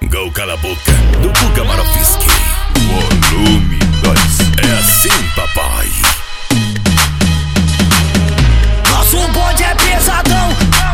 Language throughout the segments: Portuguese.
Domingão Cala a Boca, do Guga Marofsky. Volume 2. É assim, papai. Nosso bonde é pesadão.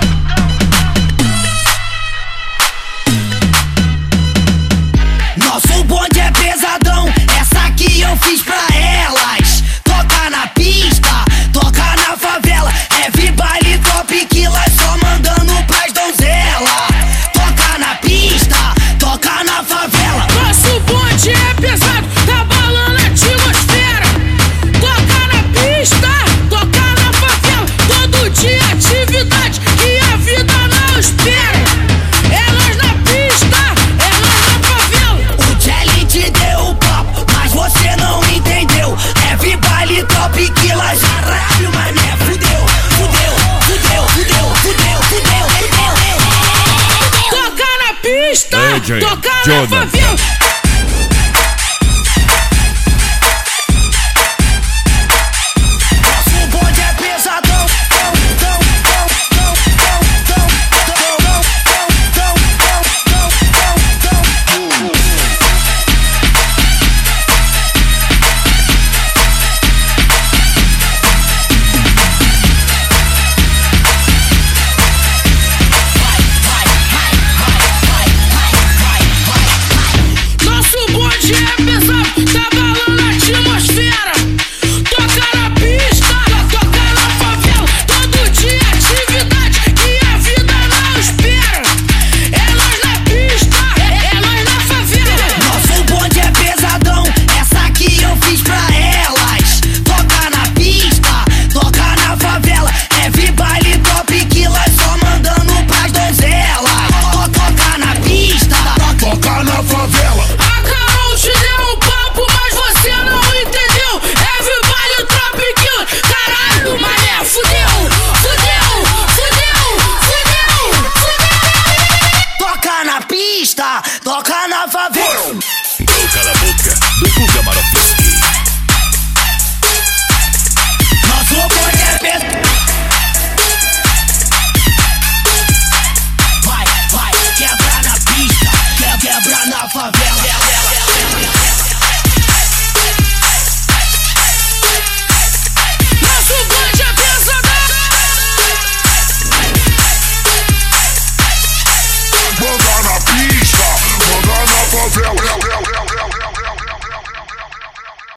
Nosso bonde é pesadão. Essa aqui eu fiz pra elas. Toca na pista, toca na favela. Heavy baile top que lá só mandando pras donzela. Toca na pista, toca na favela. Nosso bonde é pesado, tá balando a atmosfera. Toca na pista, toca na favela. Todo dia atividade que a vida não espera. É nós na pista, é nós na favela. O Jelly te deu o papo, mas você não entendeu. Heavy baile top que lá caralho, mané. Fudeu, fudeu, fudeu, fudeu, fudeu, fudeu, fudeu. Toca na pista, DJ toca na Jonathan. favela.